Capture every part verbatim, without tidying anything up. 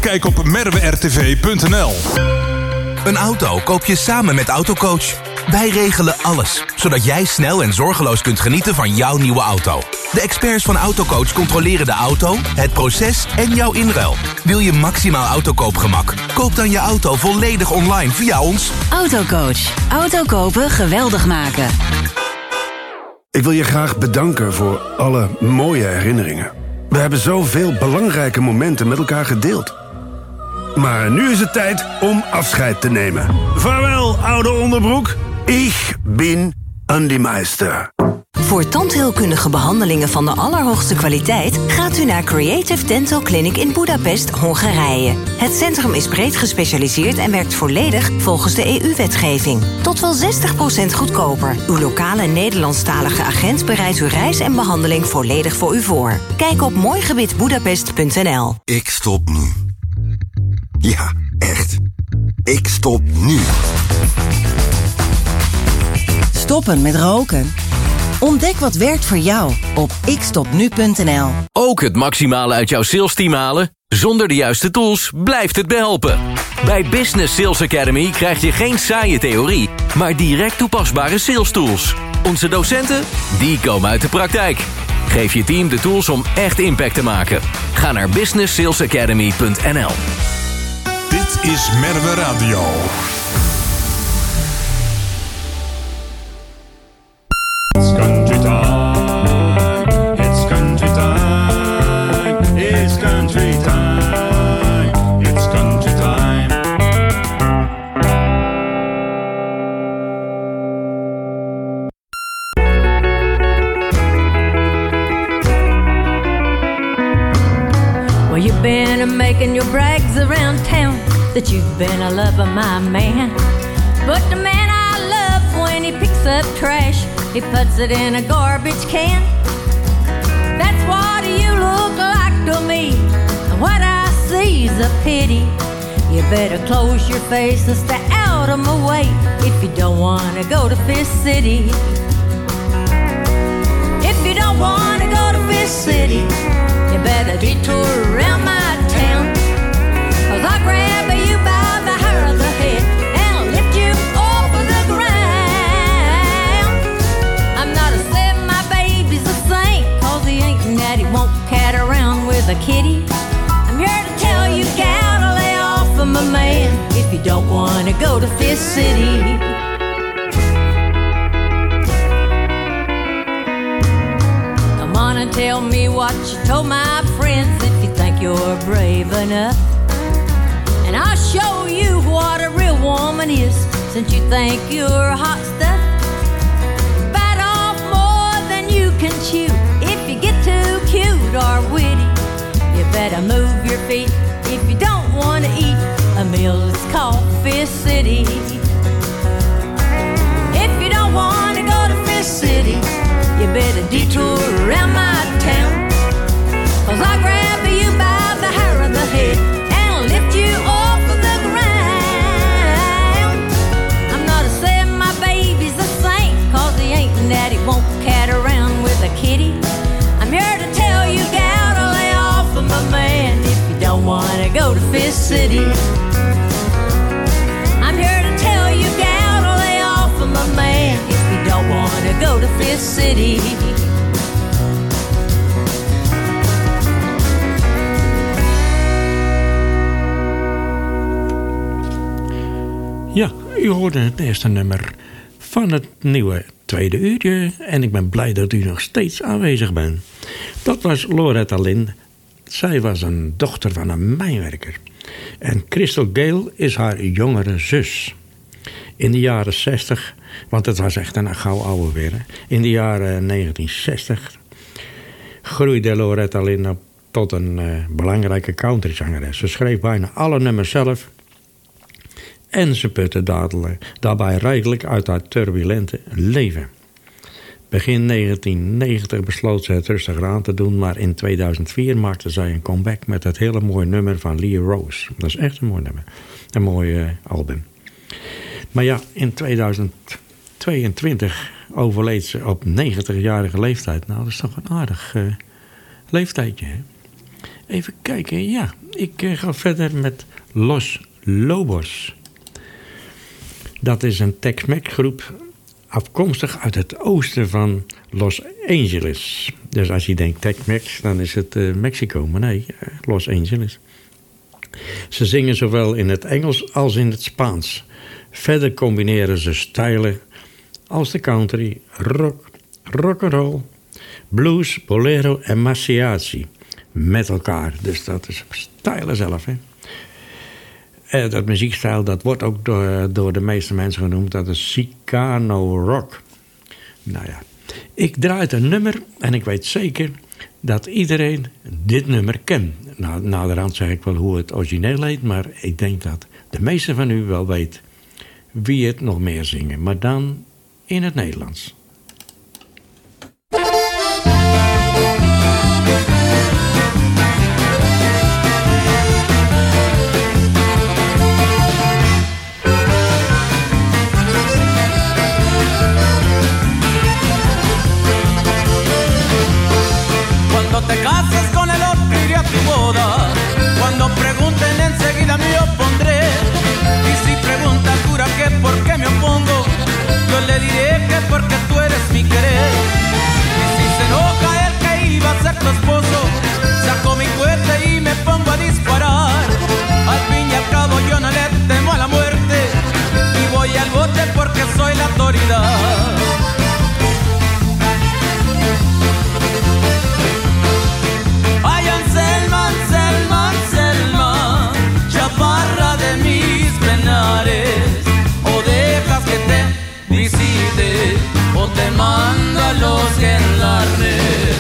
Kijk op merwe r t v punt n l. Een auto koop je samen met Autocoach. Wij regelen alles, zodat jij snel en zorgeloos kunt genieten van jouw nieuwe auto. De experts van Autocoach controleren de auto, het proces en jouw inruil. Wil je maximaal autokoopgemak? Koop dan je auto volledig online via ons. Autocoach. Auto kopen geweldig maken. Ik wil je graag bedanken voor alle mooie herinneringen. We hebben zoveel belangrijke momenten met elkaar gedeeld. Maar nu is het tijd om afscheid te nemen. Vaarwel, oude onderbroek. Ik ben Andy Meister. Voor tandheelkundige behandelingen van de allerhoogste kwaliteit gaat u naar Creative Dental Clinic in Budapest, Hongarije. Het centrum is breed gespecialiseerd en werkt volledig volgens de E U-wetgeving. Tot wel zestig procent goedkoper. Uw lokale Nederlandstalige agent bereidt uw reis en behandeling volledig voor u voor. Kijk op mooigebitbudapest punt n l. Ik stop nu. Ja, echt. Ik stop nu. Stoppen met roken? Ontdek wat werkt voor jou op ik stop nu punt n l. Ook het maximale uit jouw salesteam halen? Zonder de juiste tools blijft het behelpen. Bij Business Sales Academy krijg je geen saaie theorie, maar direct toepasbare sales tools. Onze docenten, die komen uit de praktijk. Geef je team de tools om echt impact te maken. Ga naar business sales academy punt n l. Dit is Merwe Radio. It's country time. It's country time. It's country time. It's country time. Well, you've been making your brags around town that you've been a lover, my man. But the man I love, when he picks up trash, he puts it in a garbage can. That's what you look like to me, and what I see is a pity. You better close your face and stay out of my way if you don't want to go to Fish City. If you don't want to go to Fish City, you better detour around my town. 'Cause I'll grab you by the hair of the head and lift you off of the ground. I'm not a saint, my baby's a saint, 'cause he ain't and that he won't cat around with a kitty. I'm here to tell you, gal, to lay off of my man if you don't want to go to Fish City. Come on and tell me what you told my friends if you think you're brave enough. And I'll show you what a real woman is, since you think you're hot stuff. Bite off more than you can chew. If you get too cute or witty, you better move your feet if you don't want to eat a meal that's called Fish City. If you don't want to go to Fish City, you better detour around my town. 'Cause I'll grab you by the hair of the head and lift you off of the ground. I'm not a saint, my baby's a saint, 'cause he ain't and that he won't cat around with a kitty. I'm here to tell you, gal, to lay off of my man if you don't want to go to Fish City. I'm here to tell you, gal, to lay off of my man if you don't want to go to Fish City. Ja, u hoorde het eerste nummer van het nieuwe tweede uurtje. En ik ben blij dat u nog steeds aanwezig bent. Dat was Loretta Lynn. Zij was een dochter van een mijnwerker. En Crystal Gayle is haar jongere zus. In de jaren zestig, want het was echt een gauw oude weer. Hè? In de jaren negentien zestig groeide Loretta Lynn op tot een uh, belangrijke countryzangeres. Ze schreef bijna alle nummers zelf. En ze putte daarbij rijkelijk uit haar turbulente leven. Begin negentien negentig besloot ze het rustiger aan te doen, maar in tweeduizend vier maakte zij een comeback met het hele mooie nummer van Lee Rose. Dat is echt een mooi nummer. Een mooi uh, album. Maar ja, in tweeduizend tweeëntwintig overleed ze op negentigjarige leeftijd. Nou, dat is toch een aardig uh, leeftijdje, hè? Even kijken, ja. Ik uh, ga verder met Los Lobos. Dat is een Tex-Mex groep afkomstig uit het oosten van Los Angeles. Dus als je denkt Tex-Mex, dan is het uh, Mexico. Maar nee, uh, Los Angeles. Ze zingen zowel in het Engels als in het Spaans. Verder combineren ze stijlen als de country, rock, rock'n'roll, blues, bolero en mariachi met elkaar. Dus dat is stijlen zelf, hè. Uh, dat muziekstijl, dat wordt ook door, door de meeste mensen genoemd. Dat is Chicano rock. Nou ja, ik draai het een nummer en ik weet zeker dat iedereen dit nummer kent. Nou, naderhand zeg ik wel hoe het origineel heet, maar ik denk dat de meeste van u wel weet wie het nog meer zingen. Maar dan in het Nederlands. Cuando te cases con el otro iré a tu boda. Cuando pregunten enseguida me opondré. Y si pregunta cura que por qué me opongo, yo le diré que porque tú eres mi querer. Y si se enoja el que iba a ser tu esposo, saco mi cohete y me pongo a disparar. Al fin y al cabo yo no le temo a la muerte y voy al bote porque soy la autoridad. O dejas que te visite o te mando a los gendarmes.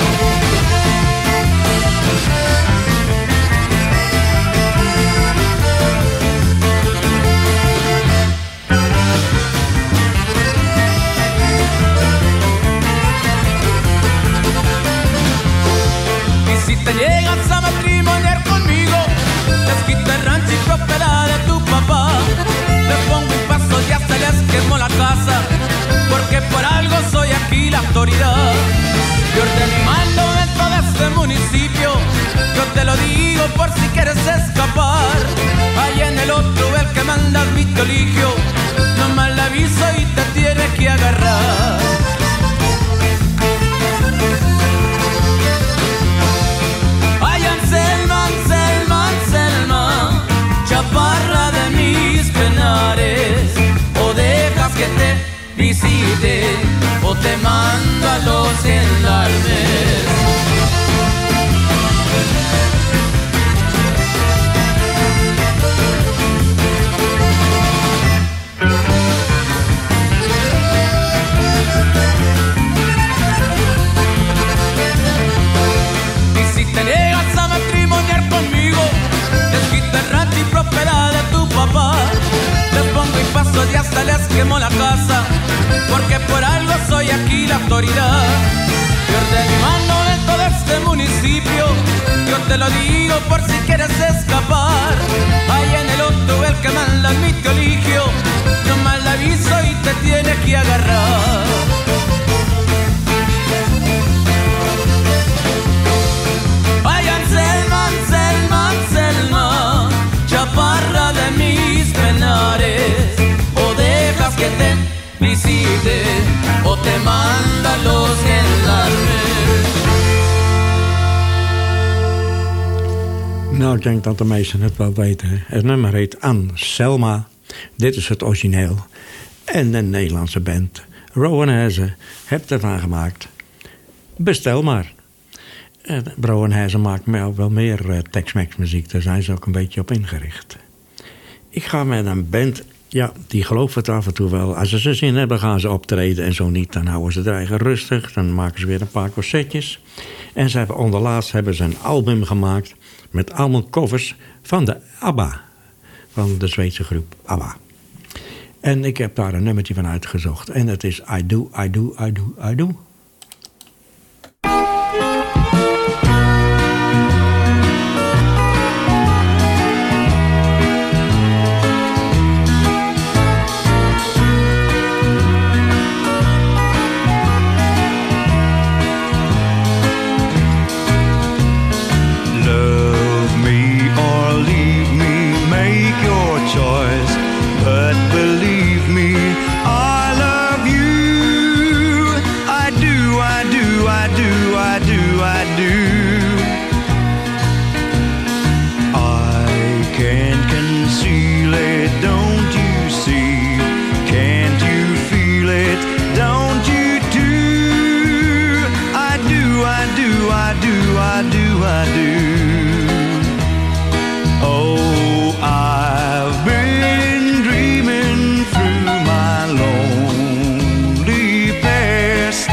Y si te llegas a matrimoniar conmigo, les quito el rancho y propiedad de tu papá. Le pongo un paso y ya se les quemó la casa, porque por algo soy aquí la autoridad. Yo ordeno y mando dentro de este municipio, yo te lo digo por si quieres escapar. Ahí en el otro el que manda es mi colegio, nomás le aviso y te tiene que agarrar. Chaparra de mis penares, o dejas que te visite o te mando a los gendarmes. Y si te niegas a matrimoniar conmigo, les quito el rancho y propiedad de tu papá. Les pongo y paso y hasta les quemo la casa, porque por algo soy aquí la autoridad. Yo ordeno y mando dentro de este municipio, yo te lo digo por si quieres escapar. Ahí en el otro el que manda en mi colegio, nomás le aviso y te tiene que agarrar. Chaparra de mis penares, o dejas que te visite o te manda a los gendarmes. Nou, ik denk dat de meesten het wel weten. Het nummer heet Anselma. Dit is het origineel. En de Nederlandse band Rowan Hazen heeft ervan gemaakt. Bestel maar. Uh, Rowan Hazen maakt wel meer uh, Tex-Mex muziek. Daar zijn ze ook een beetje op ingericht. Ik ga met een band, ja, die gelooft het af en toe wel. Als ze ze zin hebben, gaan ze optreden. En zo niet, dan houden ze er eigen rustig. Dan maken ze weer een paar concertjes. En ze hebben onderlaatst hebben ze een album gemaakt met allemaal covers van de ABBA. Van de Zweedse groep ABBA. En ik heb daar een nummertje van uitgezocht. En dat is I Do, I Do, I Do, I Do. Le conceal it, don't you see? Can't you feel it, don't you too? I do, I do, I do, I do, I do. Oh, I've been dreaming through my lonely past.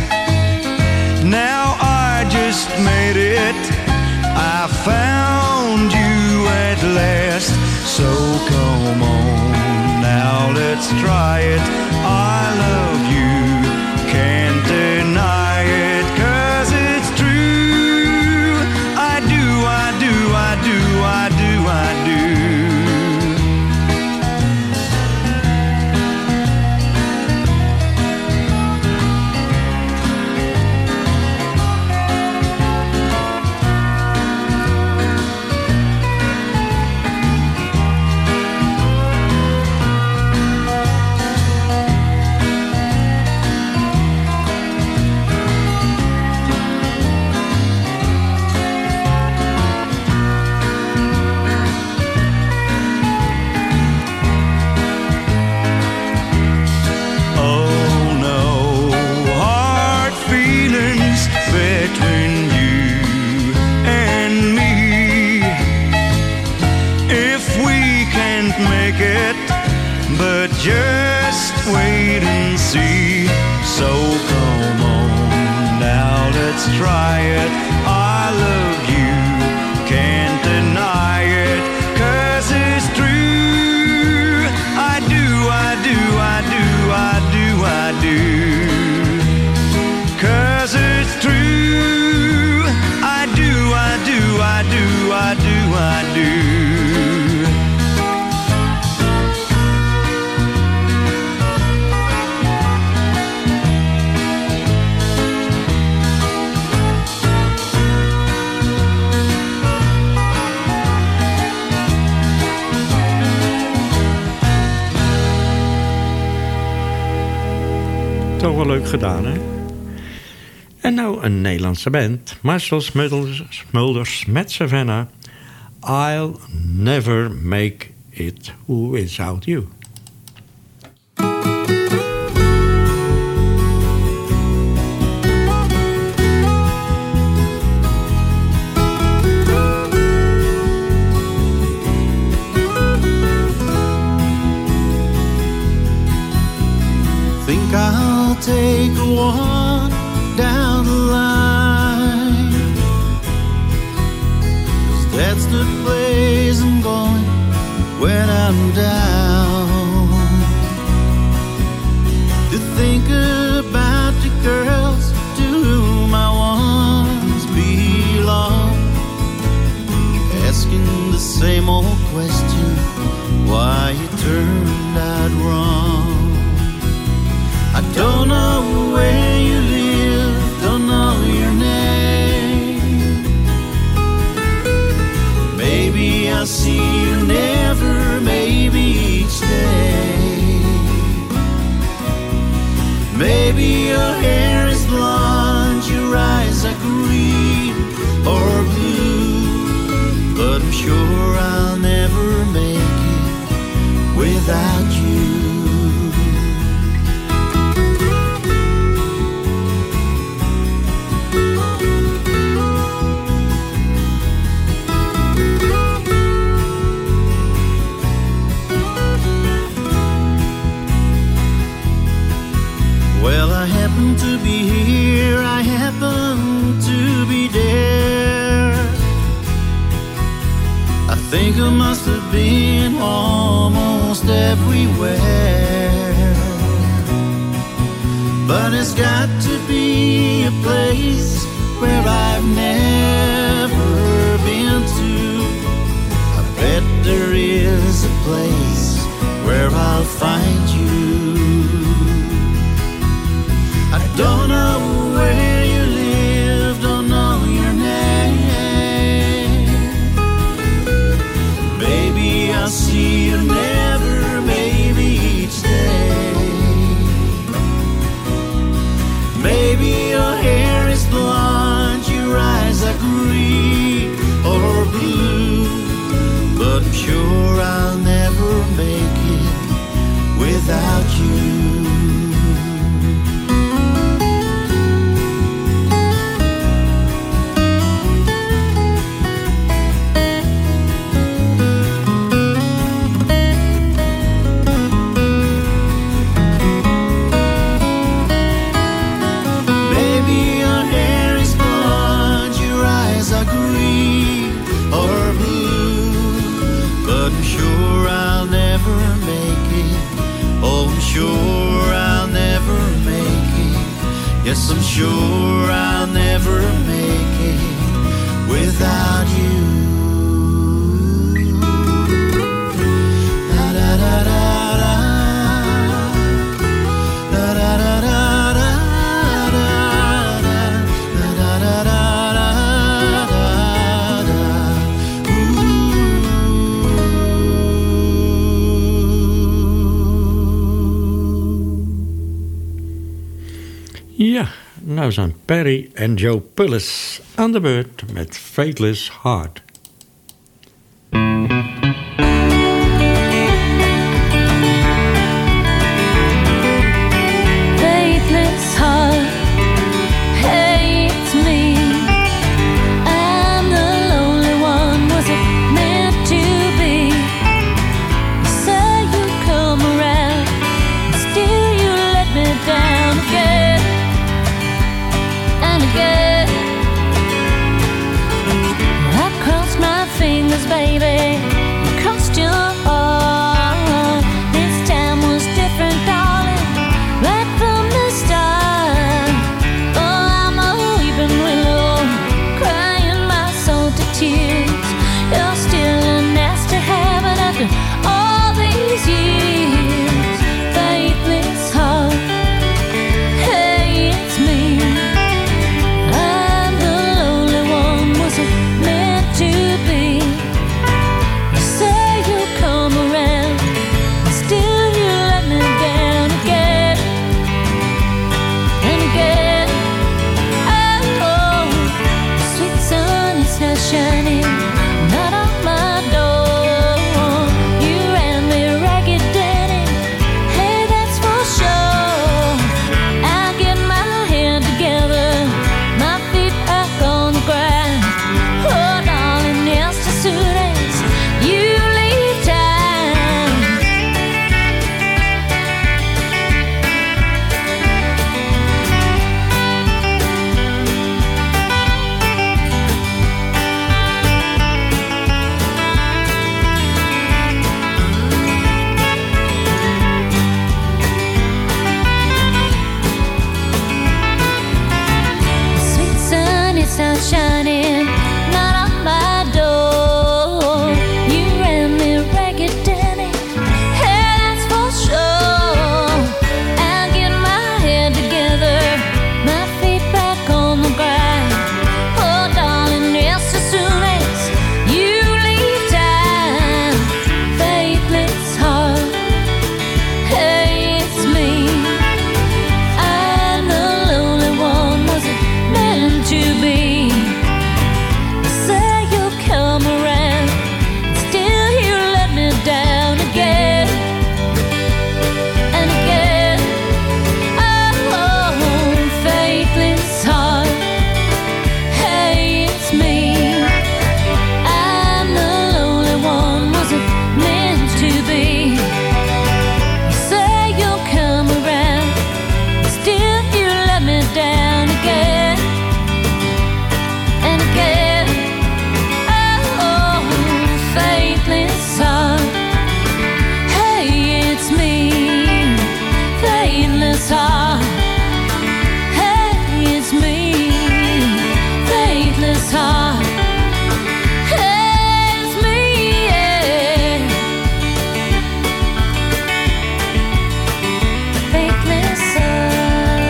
Now I just made it, I found you at last. So come on, now let's try it. I love you, can't deny it, 'cause it's true. I do, I do, I do, I do, I do. But just wait and see. So come on, now let's try it. I love you, can't deny it, 'cause it's true. I do, I do, I do, I do, I do. 'Cause it's true. I do, I do, I do, I do, I do. Toch wel leuk gedaan, hè? En nou een Nederlandse band. Marcel Smulders, Smulders met Savannah. I'll never make it without you. Think I'll take a walk down the line, 'cause that's the place I'm going when I'm down. To think about the girls to whom I once belonged, asking the same old question, why you turned out wrong. I don't know where you live, don't know your name. Maybe I'll see you never, maybe each day. Maybe your hair is blonde, your eyes are green or blue, but I'm sure I'll never make it without you. Well, I happen to be here, I happen to be there. I think I must have been almost everywhere, but it's got to be a place where I've never been to. I bet there is a place where I'll find you. I don't know where you live, don't know your name. Maybe I'll see you never, maybe each day. Maybe your hair is blonde, your eyes are green or blue, but I'm sure I'll make it without you. Sure I'll never make it. Yes, I'm sure I'll never make it without you. Da da da da da. Da da da da da. Da da da da da. Ja, nou zijn Perry en Joe Pullis aan de beurt met Faithless Heart. Faithless heart hates me. I'm the lonely one. Was it meant to be? You say you come around, and still you let me down again and again. I crossed my fingers, baby. You crossed your heart. This time was different, darling, right from the start. Oh, I'm a weeping willow, crying my soul to tears. You're still a nasty habit after all these years. Faithless heart hates me. I'm the lonely one. Was it meant to be? You say you'll come around, and still you let me down again and again. Oh, the sweet sun is now shining, not on my door. You ran me ragged, Danny. Hey, that's for sure. I'll get my head together, my feet back on the ground. Oh, darling, just as soon as you leave town. The sweet sun is now shining, not on my door. You ran me ragged, Danny. Hey, that's for sure. I'll get my head together, my feet back on the ground. Oh, darling, just as soon as you leave town. Faithless heart hates me. I'm the lonely one. Was it meant to be? You say you'll come around, still you let me down again and again. Oh, faithless heart hates me. I'm the lonely one. Was it meant to be? You say you'll come around, still you let me down again and again. Oh, faithless heart hates me. Faithless heart hates me. Faithless heart hates me. Yeah. Faithless heart.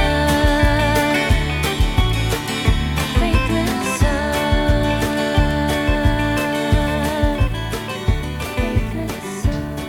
Faithless heart. Faithless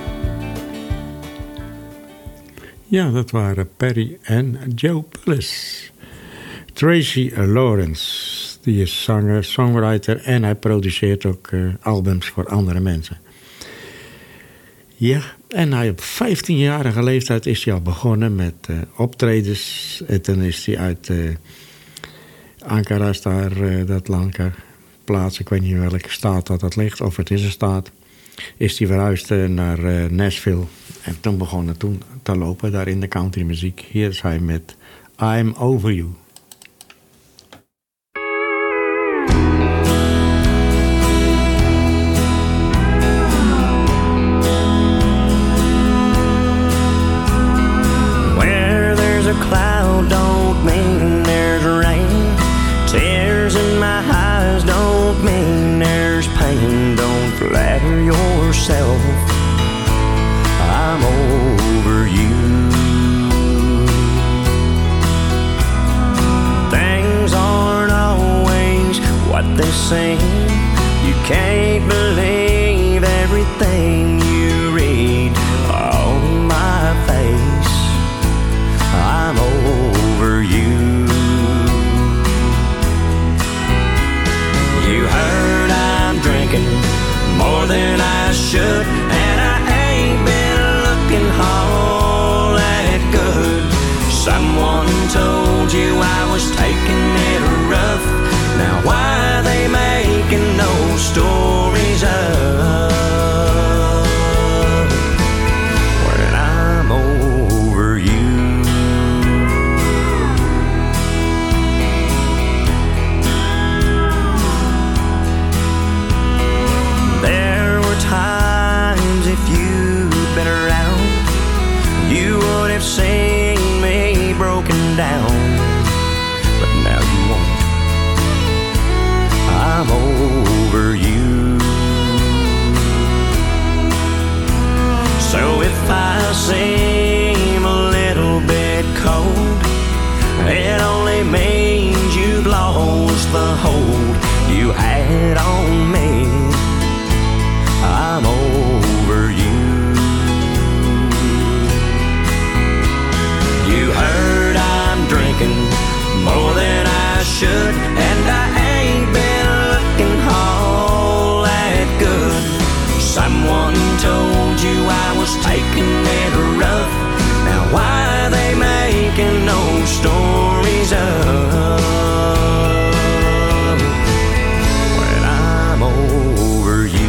Ja, dat waren Perry en Joe Pullis. Tracy Lawrence, die is zanger, songwriter en hij produceert ook uh, albums voor andere mensen. Ja, en hij op vijftienjarige leeftijd is hij al begonnen met uh, optredens. En toen is hij uit uh, Ankara, is daar, uh, dat Lanka plaats, ik weet niet in welke staat dat, dat ligt, of het is een staat, is hij verhuisd uh, naar uh, Nashville. En toen begon hij toen te lopen daar in de countrymuziek. Hier is hij met I'm Over You. Cloud don't mean there's rain. Tears in my eyes don't mean there's pain. Don't flatter yourself, I'm over you. Things aren't always what they seem. You can't believe everything you read on my face. I'm over you. You heard I'm drinking more than I should, and I ain't been looking all that good. Someone told you I was taking it rough. Now why are they making those stories up when I'm over you? Times if you'd been around, you would have seen me broken down, but now you won't. I'm over you. So if I seem a little bit cold, it only means you've lost the hold you had on me. I'm over you. You heard I'm drinking more than I should, and I ain't been looking all that good. Someone told you I was taking it rough. Now why are they making those stories up when I'm over you?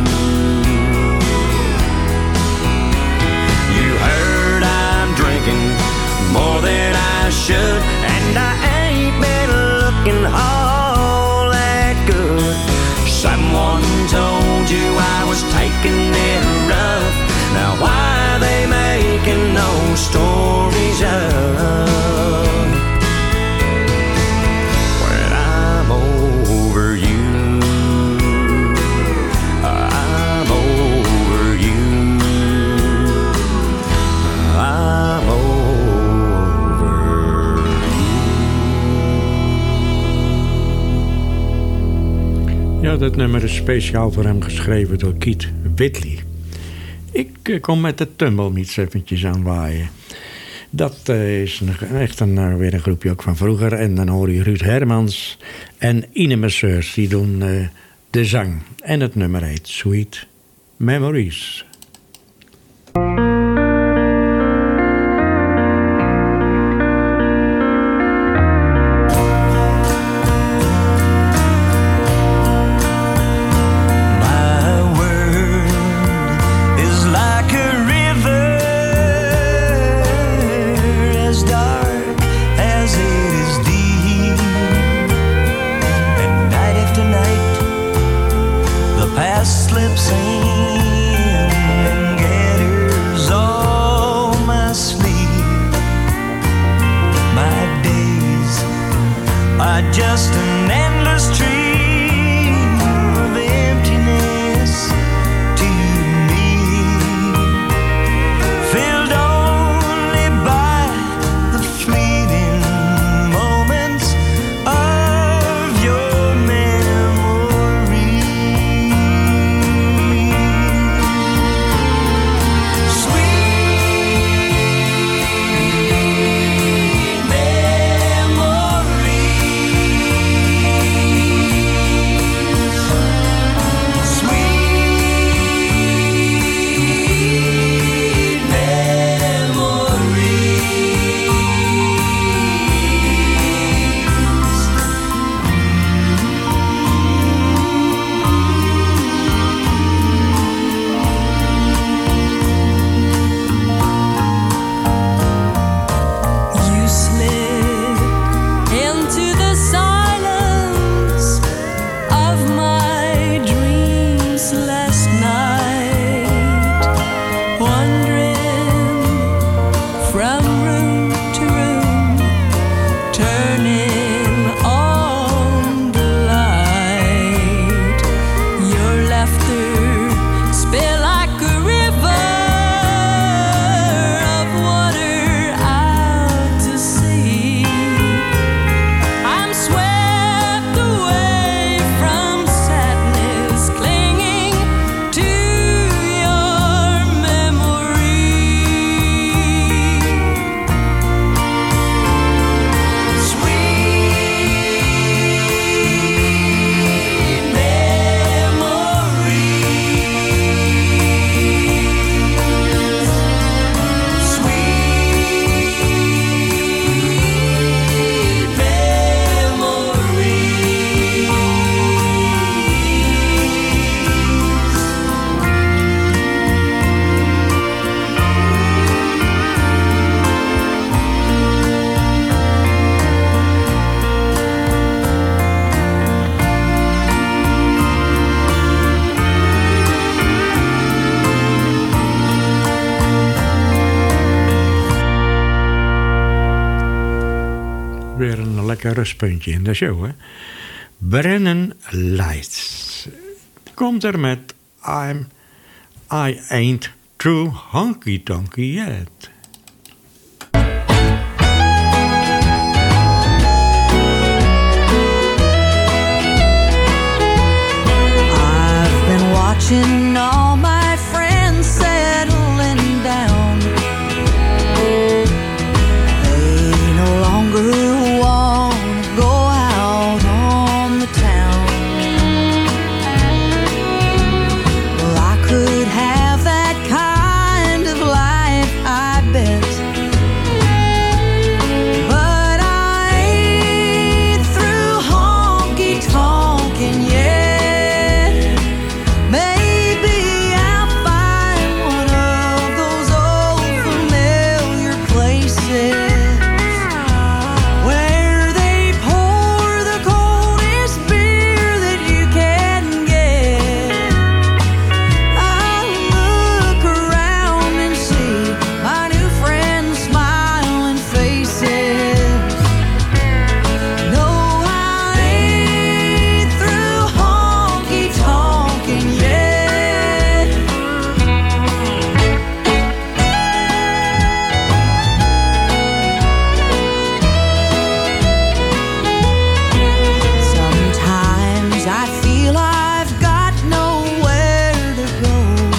More than I should, and I ain't been looking all that good. Someone told you I was taking it rough. Now why are they making those stories up when I'm over you? I'm over you. I'm over. Ja, dat nummer is speciaal voor hem geschreven door Keith Whitley. Ik uh, kom met de Tumblemeets eventjes aan waaien. Dat uh, is een, echt een, uh, weer een groepje ook van vroeger. En dan hoor je Ruud Hermans en Ine Messeurs. Die doen uh, de zang. En het nummer heet Sweet Memories. Slips in lekker rustpuntje in de show, hè. Brennan Lights komt er met I'm, I Ain't Through Honky Tonky Yet. I've been watching all my friends settling down. They no longer want to go out on the town. Well, I could have that kind of life, I bet. But I ain't through honky-tonkin' yet. Maybe I'll find one of those old familiar places where they pour the coldest beer that you can get. I'll look around and see my new friends' smiling faces. No, I ain't through honky-tonkin' yet. Sometimes I feel I've got nowhere to go,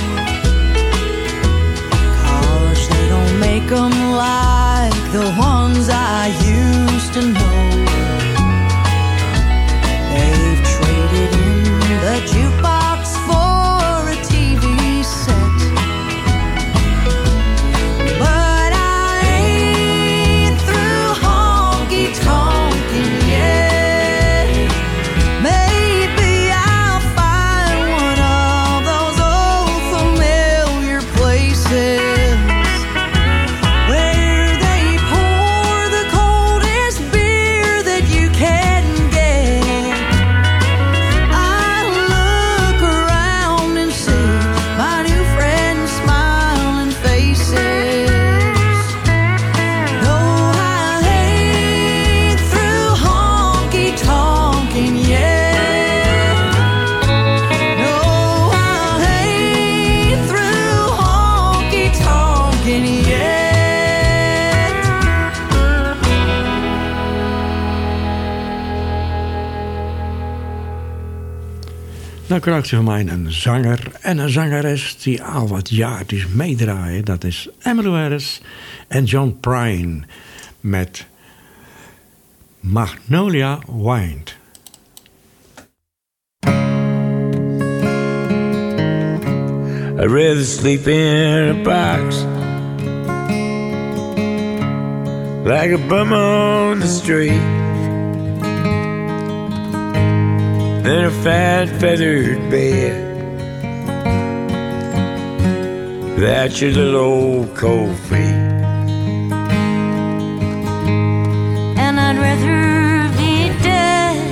'cause they don't make 'em like the ones I used to know. They've traded in the jukebox for a T V set. But I ain't through honky-tonkin' yet. Maybe I'll find one of those old familiar places where they pour the coldest beer that you can get. I'll look around and see my new friends' smiling faces. No, I ain't through honky-tonkin' yet. No, I ain't through honky-tonkin' yet. Dan krijgt ze van mij een zanger en een zangeres die al wat jaartjes meedraaien. Dat is Emmylou Harris en John Prine met Magnolia Wind. I'd rather sleep in a box like a bum on the street than a fat feathered bed without your little old cold feet. And I'd rather be dead,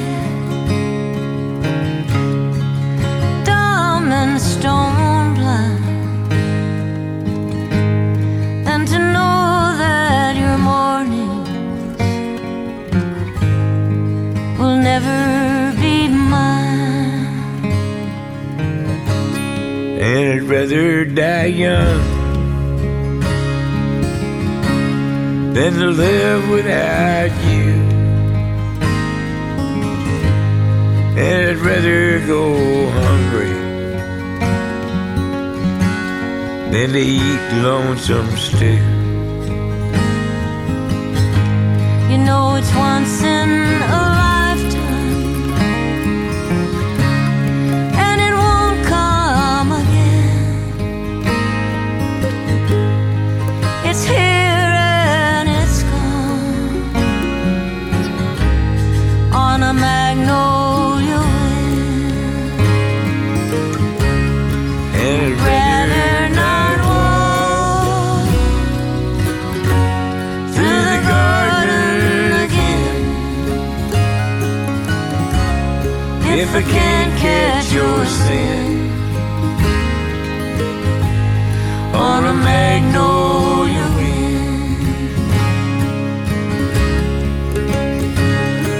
dumb and stone blind, than to know that your mornings will never be mine. And I'd rather die young than to live without you. And I'd rather go hungry than to eat lonesome stew. You know it's once in a lifetime, and it won't come again. It's here and it's gone on a magnolia wind. And I'd Rather not walk through the garden again if I can't catch your sin on a magnolia wind.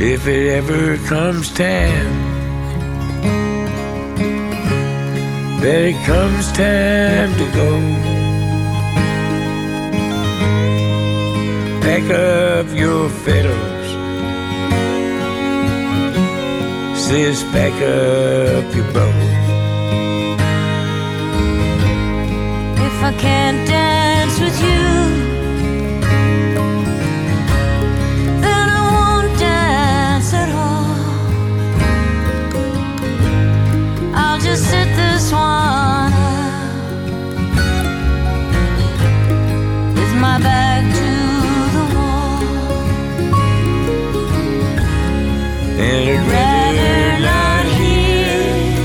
if it ever comes time, that it comes time to go. Pack up your fiddles, sis, pack up your bow. If I can't dance with you, then I won't dance at all. I'll just sit this one out with my back to the wall. And I'd rather not hear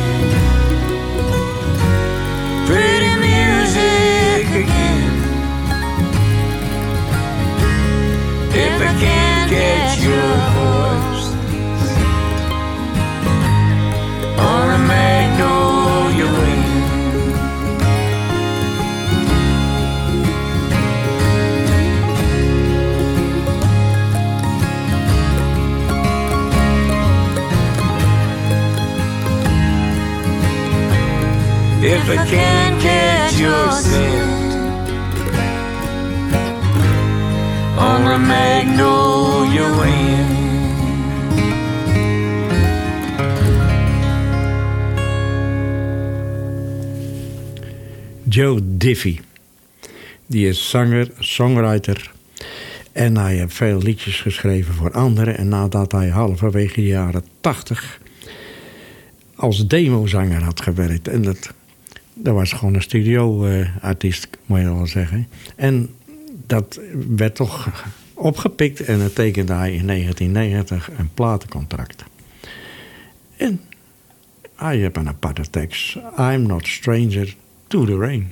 pretty music again. If I can't get your voice on a magnolia wing. If I can't catch your scent on a magnolia wind. Joe Diffie. Die is zanger, songwriter. En hij heeft veel liedjes geschreven voor anderen. En nadat hij halverwege de jaren tachtig als demozanger had gewerkt. En dat, dat was gewoon een studioartiest, moet je wel zeggen. En dat werd toch opgepikt. En dan tekende hij in negentien negentig een platencontract. En hij heeft een aparte tekst. I'm not stranger to the rain.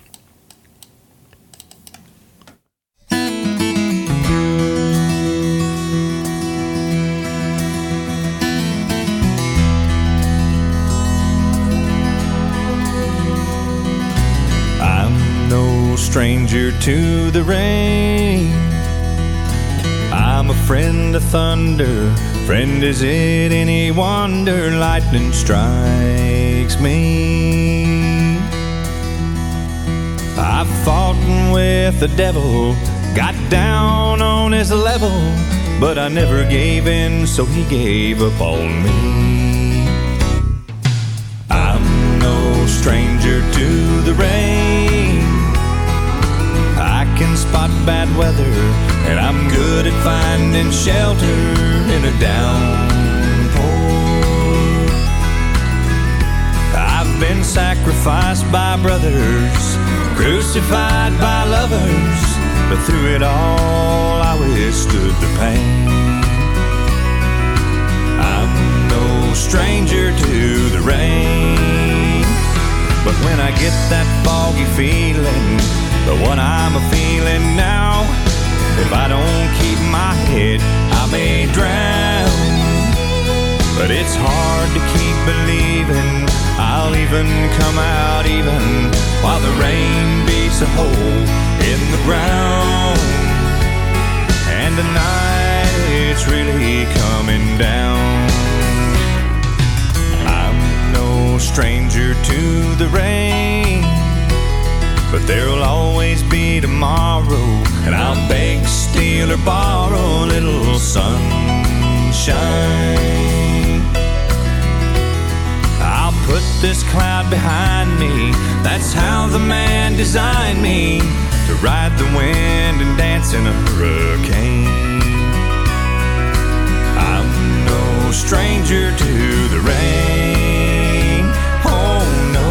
Stranger to the rain. I'm a friend of thunder. Friend, is it any wonder lightning strikes me? I've fought with the devil, got down on his level, but I never gave in, so he gave up on me. I'm no stranger to the rain. I can spot bad weather, and I'm good at finding shelter in a downpour. I've been sacrificed by brothers, crucified by lovers, but through it all I withstood the pain. I'm no stranger to the rain, but when I get that foggy feeling, the one I'm a-feeling now, if I don't keep my head, I may drown. But it's hard to keep believing I'll even come out even while the rain beats a hole in the ground. And tonight it's really coming down. I'm no stranger to the rain, but there'll always be tomorrow, and I'll beg, steal, or borrow a little sunshine. I'll put this cloud behind me, that's how the man designed me, to ride the wind and dance in a hurricane. I'm no stranger to the rain, oh no.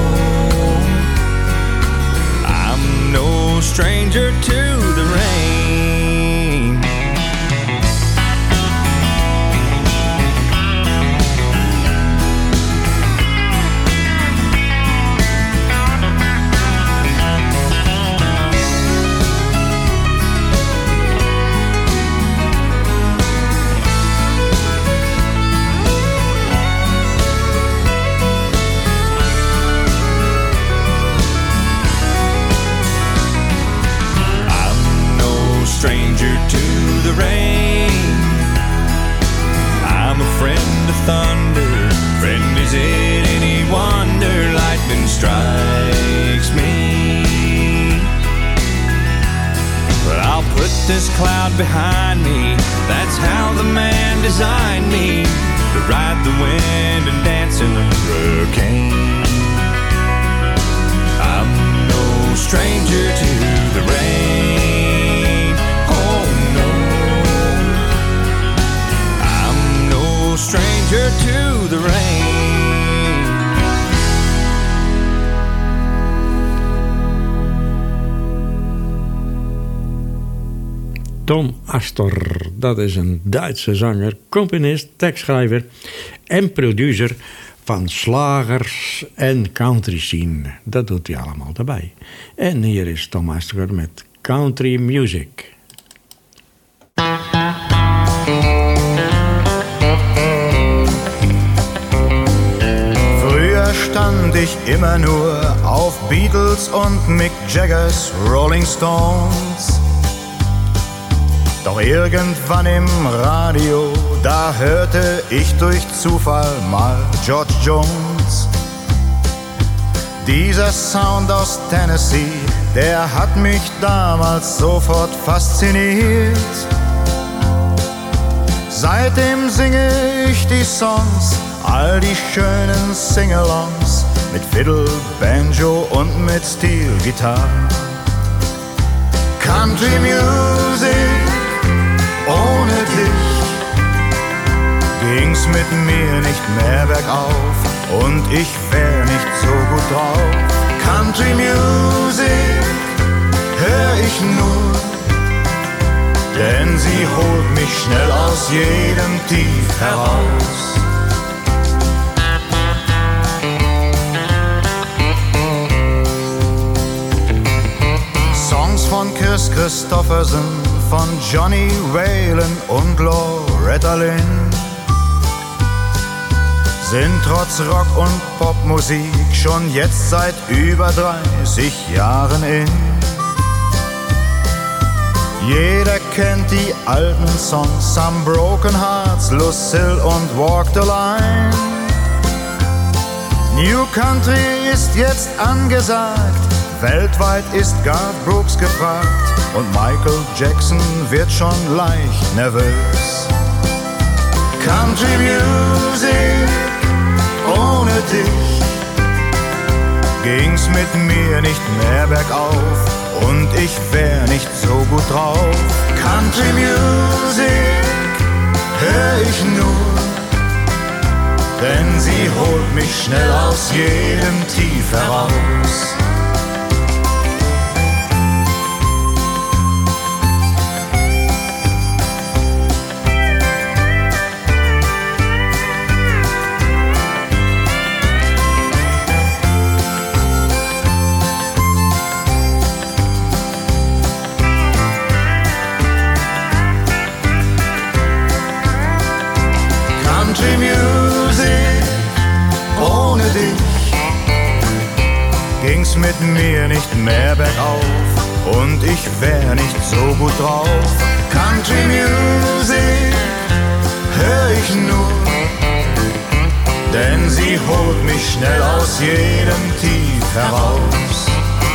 No stranger to the rain. this cloud behind me. That's how the man designed me, to ride the wind and dance in the hurricane. I'm no stranger to the rain. Oh no, I'm no stranger to the rain. Tom Astor, dat is een Duitse zanger, componist, tekstschrijver en producer van slagers en country scene. Dat doet hij allemaal erbij. En hier is Tom Astor met Country Music. Früher stand ich immer nur auf Beatles und Mick Jaggers Rolling Stones. Doch irgendwann im Radio, da hörte ich durch Zufall mal George Jones. Dieser Sound aus Tennessee, der hat mich damals sofort fasziniert. Seitdem singe ich die Songs, all die schönen Singalongs, mit Fiddle, Banjo und mit Steel-Gitarre. Country Music, ohne dich ging's mit mir nicht mehr bergauf und ich wär nicht so gut drauf. Country Music hör ich nur, denn sie holt mich schnell aus jedem Tief heraus. Songs von Chris Christopherson, von Johnny Whalen und Loretta Lynn sind trotz Rock- und Popmusik schon jetzt seit über dreißig Jahren in. Jeder kennt die alten Songs, Some Broken Hearts, Lucille und Walk the Line. New Country ist jetzt angesagt, weltweit ist Garth Brooks gefragt und Michael Jackson wird schon leicht nervös. Country Music, ohne dich ging's mit mir nicht mehr bergauf und ich wär nicht so gut drauf. Country Music hör ich nur, denn sie holt mich schnell aus jedem Tief heraus. Country Music, ohne dich ging's mit mir nicht mehr bergauf und ich wär nicht so gut drauf. Country Music hör ich nur, denn sie holt mich schnell aus jedem Tief heraus.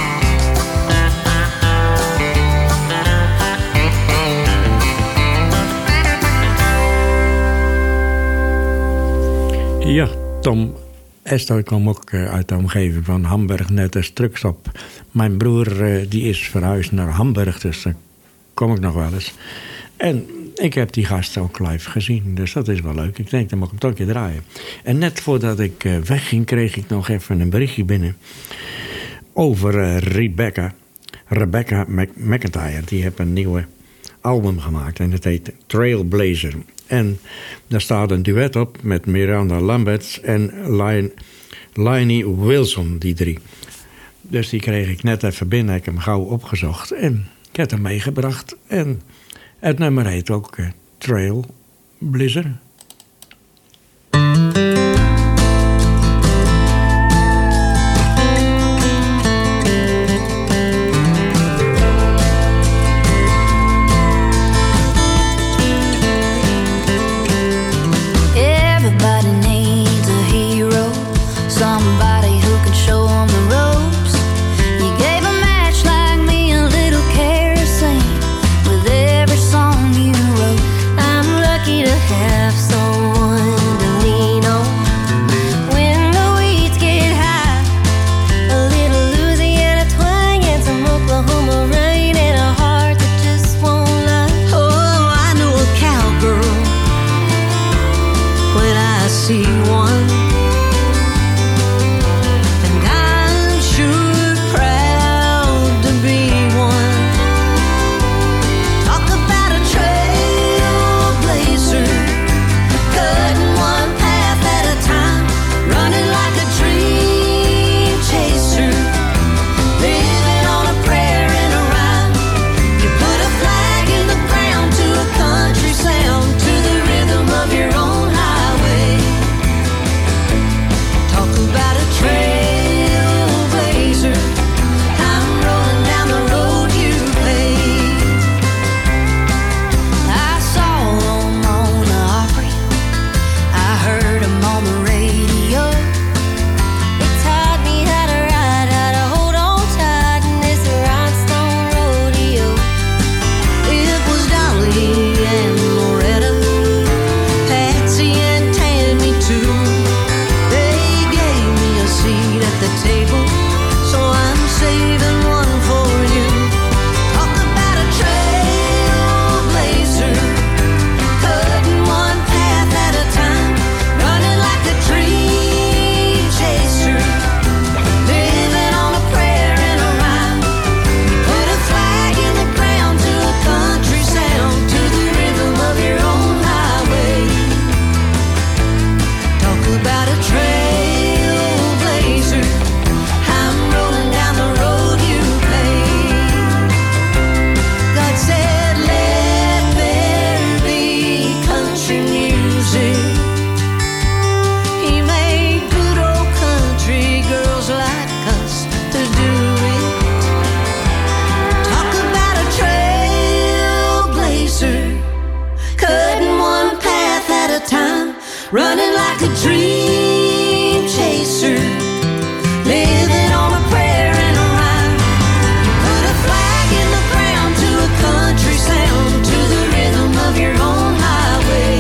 Ja, Tom Astor kwam ook uh, uit de omgeving van Hamburg, net als truckstop. Mijn broer uh, die is verhuisd naar Hamburg, dus daar kom ik nog wel eens. En ik heb die gast ook live gezien, dus dat is wel leuk. Ik denk, dan mag ik hem toch een keer draaien. En net voordat ik uh, wegging, kreeg ik nog even een berichtje binnen over uh, Rebecca. Rebecca Mac- McIntyre, die heeft een nieuwe album gemaakt en het heet Trailblazer. En daar staat een duet op met Miranda Lambert en Lion, Lainey Wilson, die drie. Dus die kreeg ik net even binnen, ik heb hem gauw opgezocht en ik heb hem meegebracht. En het nummer heet ook uh, Trailblazer. With running like a dream chaser, living on a prayer and a rhyme. Put a flag in the ground to a country sound, to the rhythm of your own highway.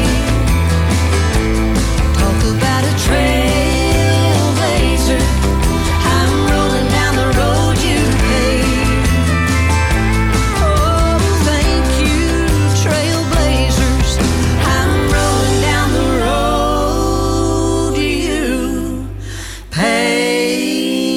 Talk about a trailblazer, I'm rolling down the road you paved. Oh, thank you, trailblazers, I'm rolling down the road you paved.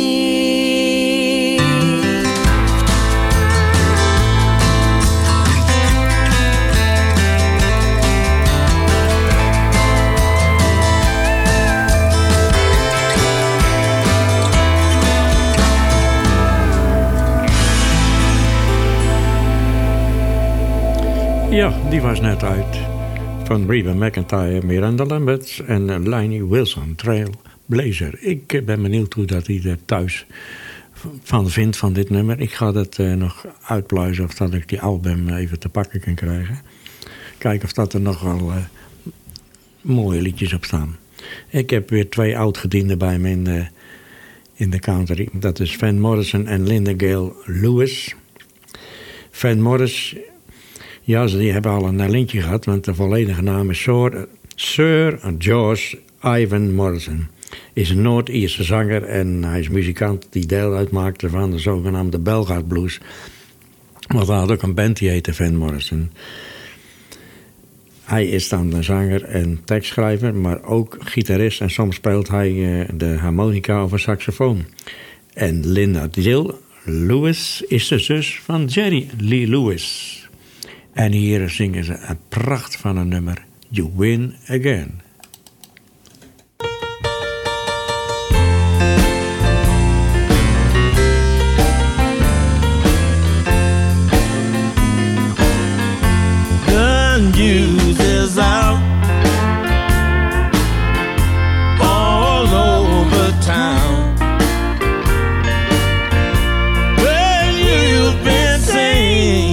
Ja, die was net uit. Van Reba McEntire, Miranda Lambert en uh, Lainey Wilson, Trailblazer. Ik uh, ben benieuwd hoe dat hij er thuis van vindt van dit nummer. Ik ga dat uh, nog uitpluizen of dat ik die album even te pakken kan krijgen. Kijken of dat er nog wel uh, mooie liedjes op staan. Ik heb weer twee oudgedienden bij me in, uh, in de country. Dat is Van Morrison en Linda Gail Lewis. Van Morris, ja, ze die hebben al een lintje gehad, want de volledige naam is Sir, Sir George Ivan Morrison. Is een Noord-Ierse zanger en hij is muzikant die deel uitmaakte van de zogenaamde Belgaard Blues. Want hij had ook een band die heette Van Morrison. Hij is dan een zanger en tekstschrijver, maar ook gitarist en soms speelt hij uh, de harmonica of een saxofoon. En Linda Jill Lewis is de zus van Jerry Lee Lewis. En hier zingen ze een pracht van een nummer, You Win Again. Gun use is out all over town. Well, you've been saying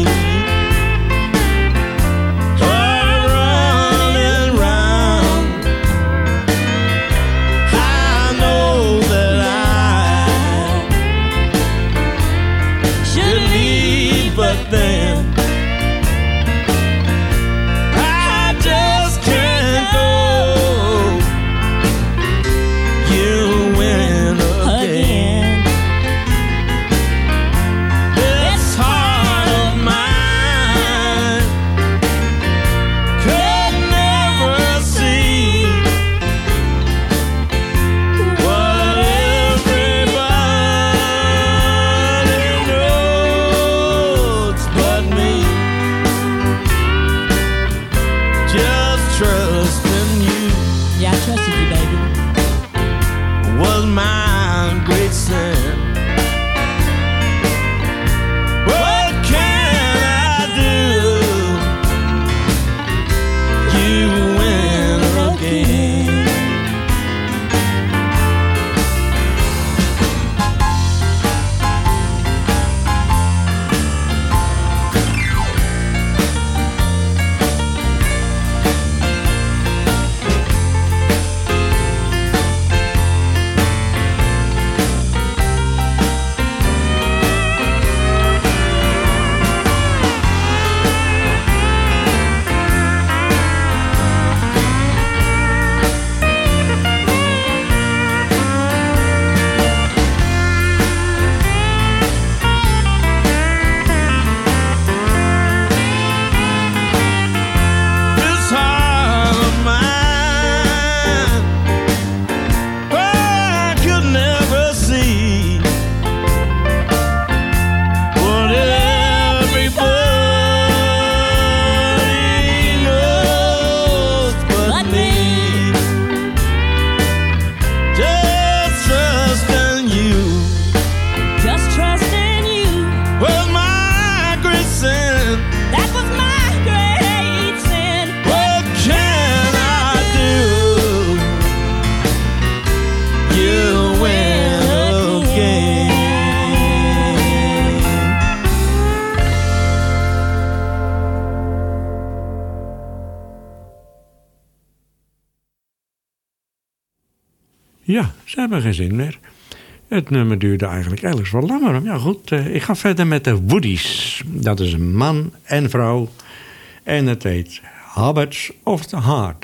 Ja, ze hebben geen zin meer. Het nummer duurde eigenlijk ergens wel langer. Ja goed, uh, ik ga verder met de Woodies. Dat is een man en vrouw. En het heet Habits of the Heart.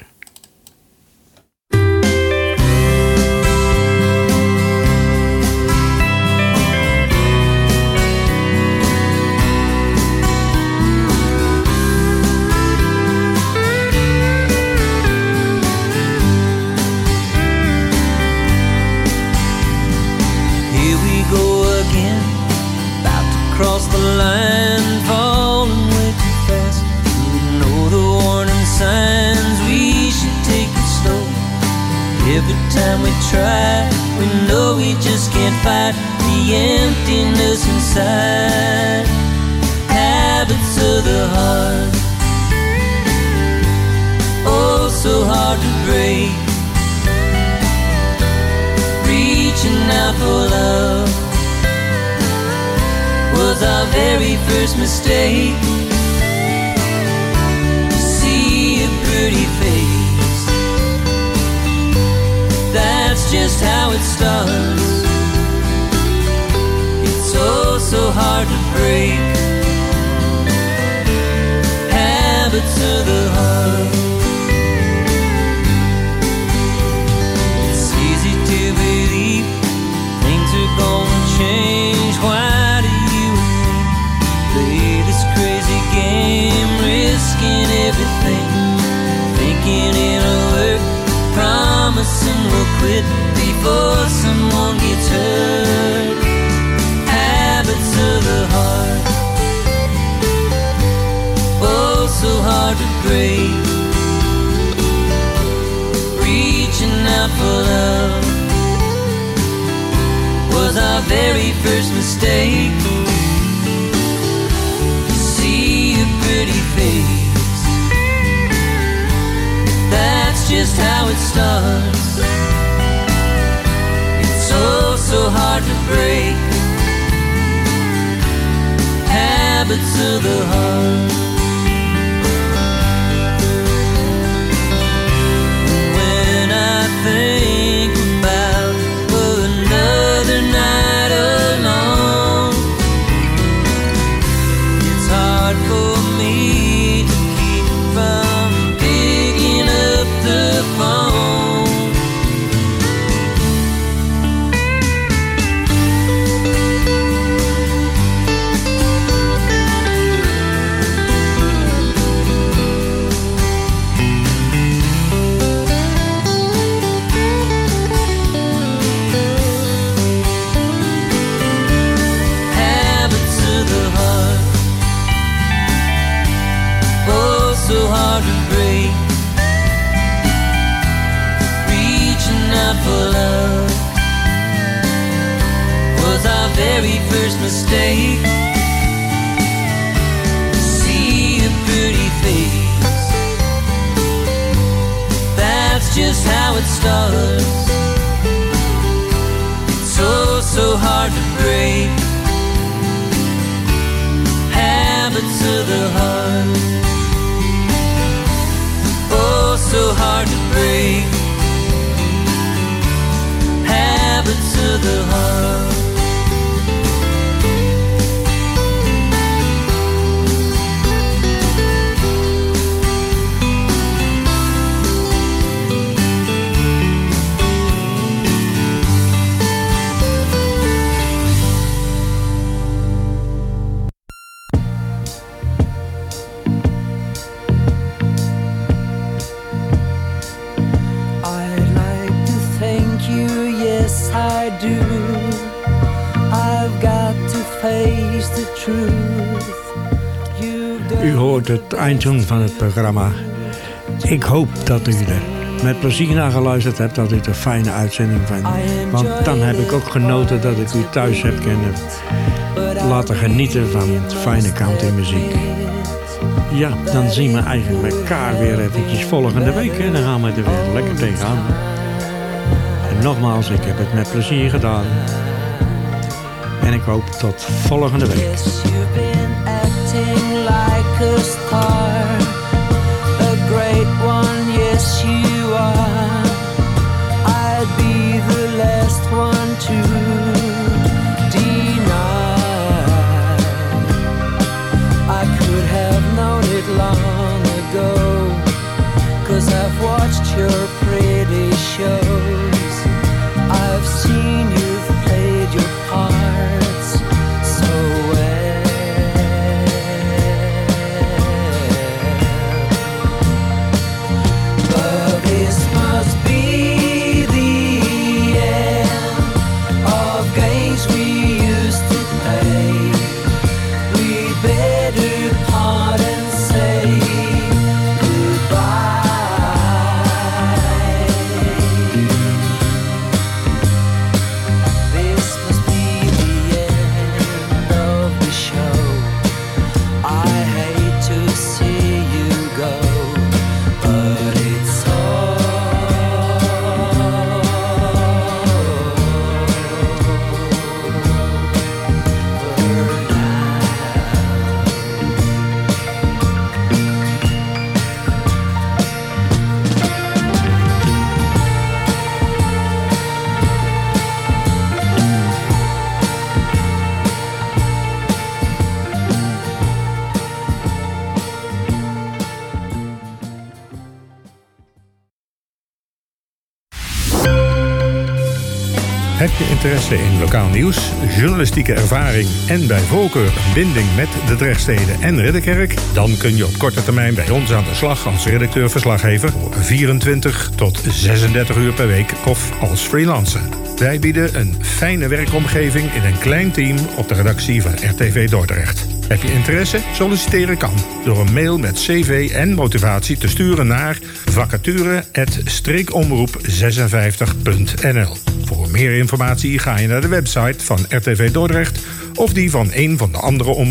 Cross the line, falling way too fast. We know the warning signs, we should take it slow. Every time we try, we know we just can't fight the emptiness inside. Habits of the heart, oh so hard to break. Reaching out for love was our very first mistake. To see a pretty face, that's just how it starts. It's so, so hard to break. Habits of the heart. It's easy to believe things are gonna change. Why everything, thinking it'll work, promising we'll quit before someone gets hurt. Habits of the heart, oh so hard to break. Reaching out for love was our very first mistake. To see a pretty face, that's just how it starts. It's so, so hard to break. Habits of the heart. When I think about another night alone, it's hard for me to keep from picking up the phone. Habits of the heart, oh so hard to break. Out for love was our very first mistake. See a pretty face, that's just how it starts. It's so, so hard to break. Habits of the heart, oh so hard to break. Habits of the heart. U hoort het eindtune van het programma. Ik hoop dat u er met plezier naar geluisterd hebt, dat u het een fijne uitzending vindt. Want dan heb ik ook genoten dat ik u thuis heb kunnen laten genieten van fijne countrymuziek. Ja, dan zien we eigenlijk elkaar weer eventjes volgende week en dan gaan we er weer lekker tegenaan. En nogmaals, ik heb het met plezier gedaan. En ik hoop tot volgende week. Yes, you've been acting like a star, a great one, yes you are. I'd be the interesse in lokaal nieuws, journalistieke ervaring en bij voorkeur een binding met de Drechtsteden en Ridderkerk? Dan kun je op korte termijn bij ons aan de slag als redacteur-verslaggever voor vierentwintig tot zesendertig uur per week of als freelancer. Wij bieden een fijne werkomgeving in een klein team op de redactie van R T V Dordrecht. Heb je interesse? Solliciteren kan door een mail met cv en motivatie te sturen naar vacature apenstaartje streekomroep zesenvijftig punt n l. Voor meer informatie ga je naar de website van R T V Dordrecht of die van een van de andere omroepen